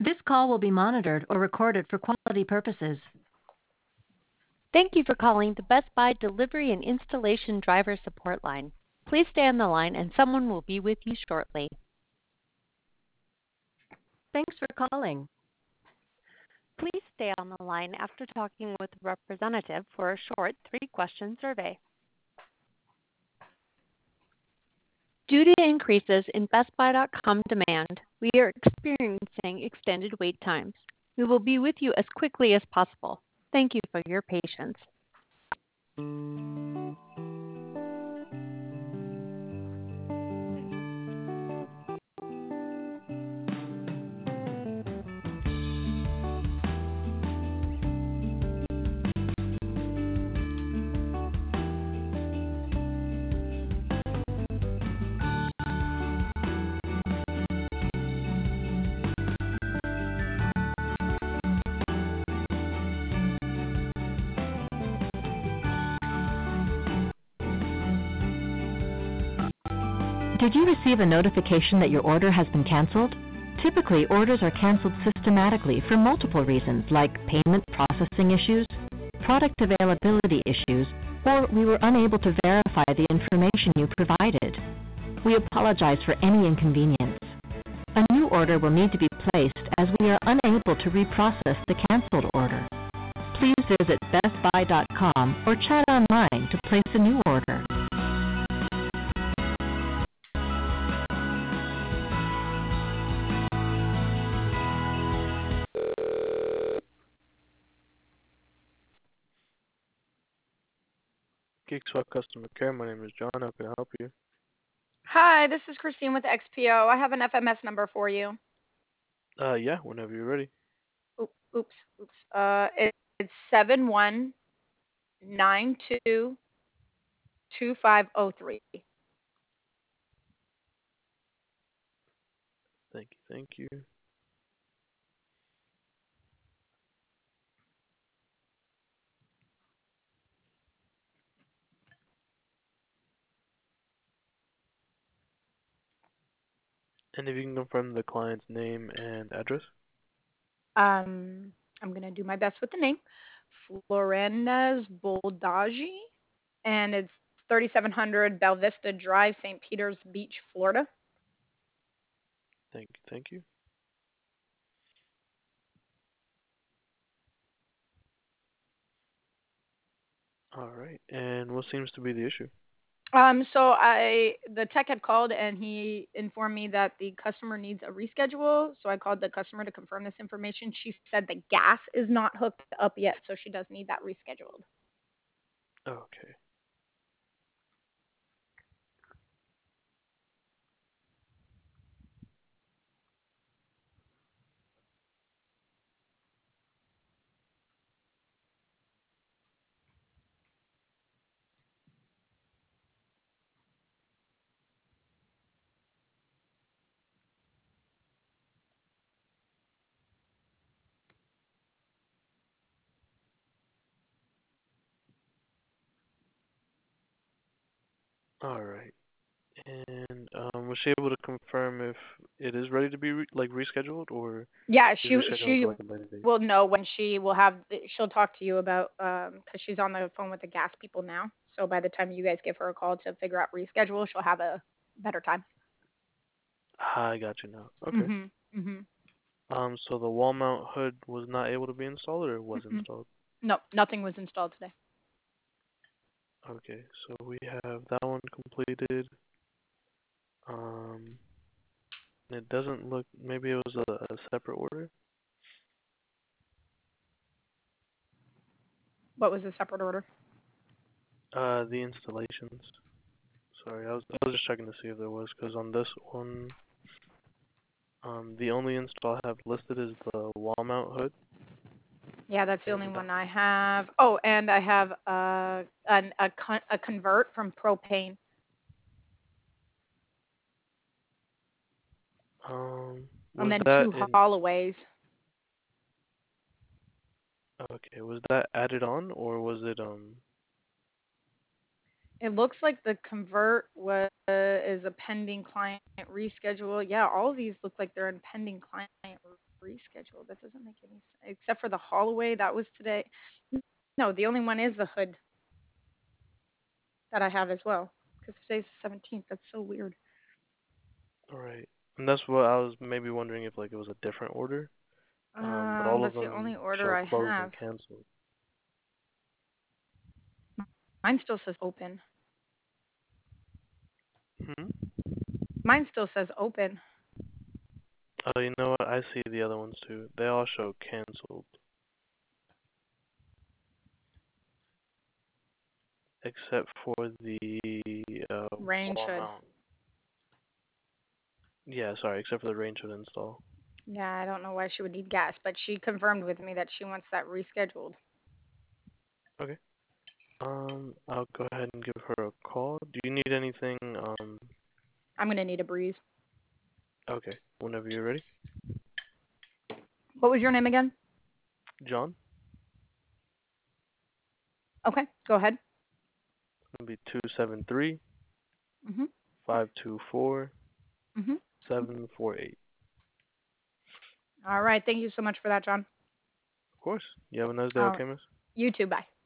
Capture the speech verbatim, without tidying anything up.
This call will be monitored or recorded for quality purposes. Thank you for calling the Best Buy Delivery and Installation Driver Support Line. Please stay on the line and someone will be with you shortly. Thanks for calling. Please stay on the line after talking with a representative for a short three-question survey. Due to increases in Best Buy dot com demand, we are experiencing extended wait times. We will be with you as quickly as possible. Thank you for your patience. Did you receive a notification that your order has been canceled? Typically, orders are canceled systematically for multiple reasons like payment processing issues, product availability issues, or we were unable to verify the information you provided. We apologize for any inconvenience. A new order will need to be placed as we are unable to reprocess the canceled order. Please visit best buy dot com or chat online to place a new order. GeekSwap Customer Care. My name is John. How can I help you? Hi, this is Christine with X P O. I have an F M S number for you. Uh, yeah, whenever you're ready. Oops, oops, oops. Uh, it, it's seven one nine two two five zero three. Thank you, thank you. And if you can confirm the client's name and address? Um, I'm gonna do my best with the name. Florenez Boldagi, and it's thirty-seven hundred Bell Vista Drive, Saint Peters Beach, Florida. Thank you, thank you. All right, and what seems to be the issue? Um, so I the tech had called and he informed me that the customer needs a reschedule. So I called the customer to confirm this information. She said the gas is not hooked up yet, so she does need that rescheduled. Okay. All right. And um, was she able to confirm if it is ready to be re- like rescheduled, or Yeah, is she rescheduled she for like a later date? will know when she will have. She'll talk to you about um because she's on the phone with the gas people now. So by the time you guys give her a call to figure out reschedule, she'll have a better time. Ah, I got you now. Okay. Mhm. Mhm. Um, so the wall mount hood was not able to be installed, or it was Mhm. installed? No, nothing was installed today. Okay, so we have that one completed. Um, it doesn't look. Maybe it was a, a separate order. What was the separate order? Uh, the installations. Sorry, I was I was just checking to see if there was, because on this one, um, the only install I have listed is the wall mount hood. Yeah, that's the And only uh, one I have. Oh, and I have uh, an, a con- a convert from propane. um, And was then that two in? Holloways. Okay, was that added on, or was it um? It looks like the convert was is a pending client reschedule. Yeah, all of these look like they're in pending client reschedule. That doesn't make any sense. Except for the Holloway, that was today. No, the only one is the hood that I have as well. Because today's the seventeenth. That's so weird. Alright. And that's what I was maybe wondering if like it was a different order. Um, but Um, all of that's the only them order show I closed and have. canceled. Mine still says open. Hmm? Mine still says open. Oh, you know what? I see the other ones too. They all show canceled. Except for the uh, Range wall hood. mount. Yeah, sorry, except for the range hood install. Yeah, I don't know why she would need gas, but she confirmed with me that she wants that rescheduled. Okay. Um, I'll go ahead and give her a call. Do you need anything? Um, I'm gonna need a breeze. okay. Whenever you're ready. What was your name again? John? Okay, go ahead. It'll be two seven three, Mhm. five two four, Mhm. seven four eight. All right. Thank you so much for that, John. Of course. You have a nice day, All right. okay, miss? You too. Bye.